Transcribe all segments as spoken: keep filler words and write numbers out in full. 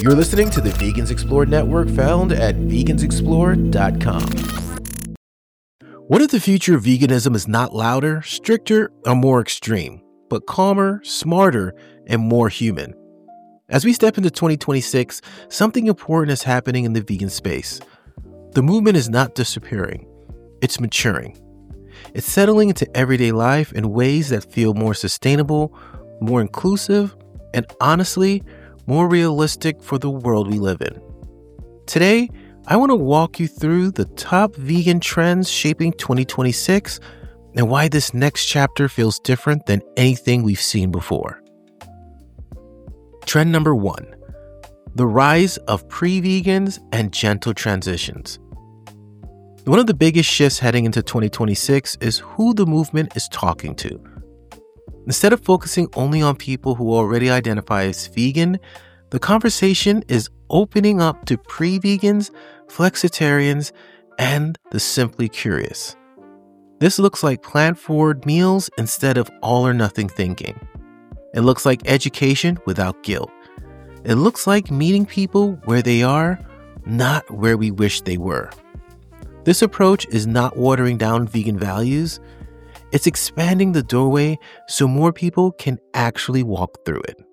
You're listening to the Vegans Explore Network, found at vegans explore dot com. What if the future of veganism is not louder, stricter, or more extreme, but calmer, smarter, and more human? As we step into twenty twenty-six, something important is happening in the vegan space. The movement is not disappearing. It's maturing. It's settling into everyday life in ways that feel more sustainable, more inclusive, and honestly, more realistic for the world we live in. Today, I want to walk you through the top vegan trends shaping twenty twenty-six and why this next chapter feels different than anything we've seen before. Trend number one, the rise of pre-vegans and gentle transitions. One of the biggest shifts heading into twenty twenty-six is who the movement is talking to. Instead of focusing only on people who already identify as vegan, the conversation is opening up to pre-vegans, flexitarians, and the simply curious. This looks like plant-forward meals instead of all-or-nothing thinking. It looks like education without guilt. It looks like meeting people where they are, not where we wish they were. This approach is not watering down vegan values. It's expanding the doorway so more people can actually walk through it.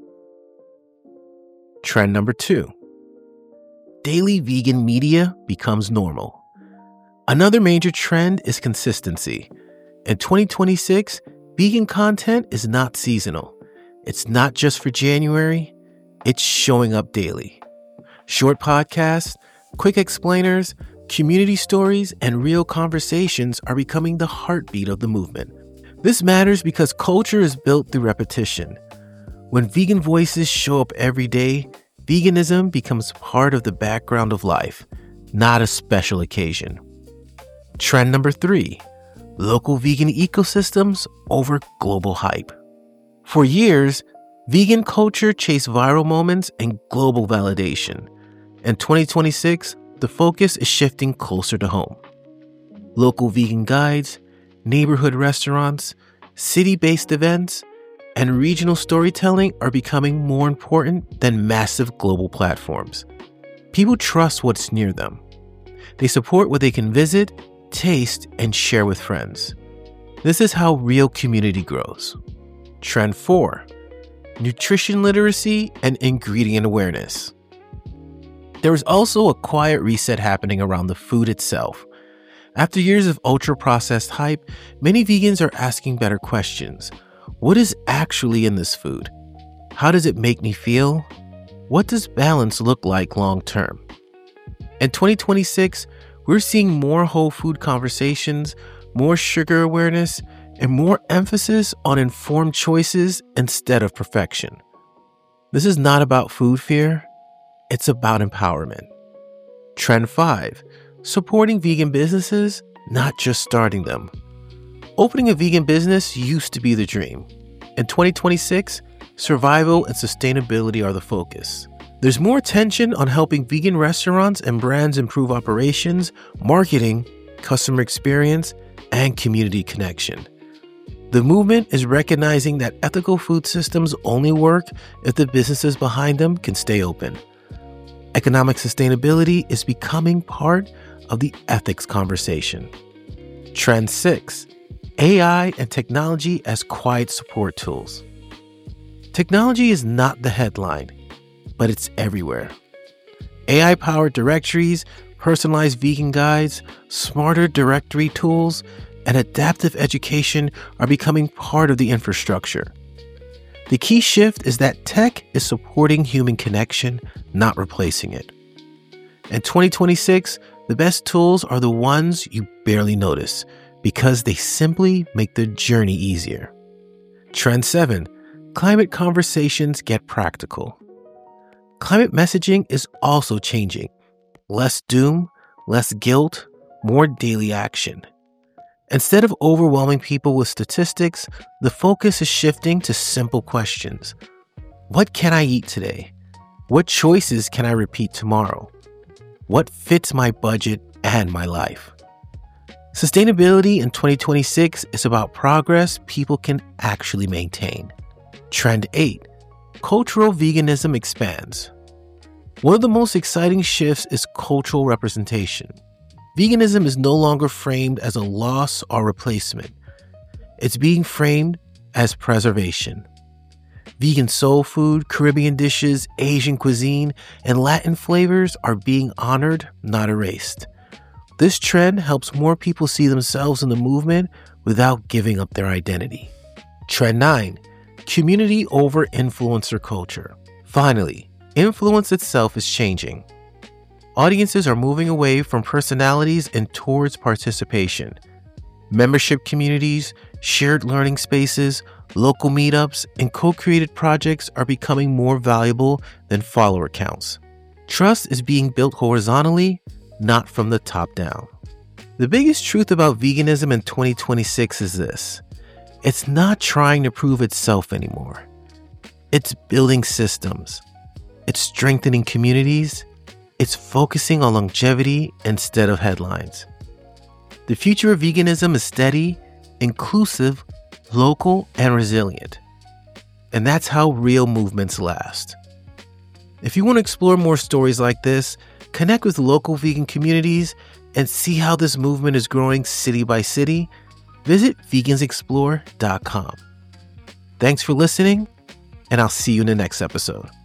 Trend number two, daily vegan media becomes normal. Another major trend is consistency. In twenty twenty-six, vegan content is not seasonal. It's not just for January. It's showing up daily. Short podcasts, quick explainers, community stories, and real conversations are becoming the heartbeat of the movement. This matters because culture is built through repetition. When vegan voices show up every day, veganism becomes part of the background of life, not a special occasion. Trend number three, local vegan ecosystems over global hype. For years, vegan culture chased viral moments and global validation. In twenty twenty-six, the focus is shifting closer to home. Local vegan guides, neighborhood restaurants, city-based events, and regional storytelling are becoming more important than massive global platforms. People trust what's near them. They support what they can visit, taste, and share with friends. This is how real community grows. Trend four, nutrition literacy and ingredient awareness. There is also a quiet reset happening around the food itself. After years of ultra-processed hype, many vegans are asking better questions. What is actually in this food? How does it make me feel? What does balance look like long-term? In twenty twenty-six, we're seeing more whole food conversations, more sugar awareness, and more emphasis on informed choices instead of perfection. This is not about food fear. It's about empowerment. Trend five, supporting vegan businesses, not just starting them. Opening a vegan business used to be the dream. In twenty twenty-six, survival and sustainability are the focus. There's more attention on helping vegan restaurants and brands improve operations, marketing, customer experience, and community connection. The movement is recognizing that ethical food systems only work if the businesses behind them can stay open. Economic sustainability is becoming part of the ethics conversation. Trend six, A I and technology as quiet support tools. Technology is not the headline, but it's everywhere. A I-powered directories, personalized vegan guides, smarter directory tools, and adaptive education are becoming part of the infrastructure. The key shift is that tech is supporting human connection, not replacing it. In twenty twenty-six, the best tools are the ones you barely notice because they simply make the journey easier. Trend seven, climate conversations get practical. Climate messaging is also changing. Less doom, less guilt, more daily action. Instead of overwhelming people with statistics, the focus is shifting to simple questions. What can I eat today? What choices can I repeat tomorrow? What fits my budget and my life? Sustainability in twenty twenty-six is about progress people can actually maintain. Trend eight, cultural veganism expands. One of the most exciting shifts is cultural representation. Veganism is no longer framed as a loss or replacement. It's being framed as preservation. Vegan soul food, Caribbean dishes, Asian cuisine, and Latin flavors are being honored, not erased. This trend helps more people see themselves in the movement without giving up their identity. Trend nine, community over influencer culture. Finally, influence itself is changing. Audiences are moving away from personalities and towards participation. Membership communities, shared learning spaces, local meetups, and co-created projects are becoming more valuable than follower counts. Trust is being built horizontally, not from the top down. The biggest truth about veganism in twenty twenty-six is this: it's not trying to prove itself anymore. It's building systems. It's strengthening communities. It's focusing on longevity instead of headlines. The future of veganism is steady, inclusive, local, and resilient. And that's how real movements last. If you want to explore more stories like this, connect with local vegan communities, and see how this movement is growing city by city, visit vegans explore dot com. Thanks for listening, and I'll see you in the next episode.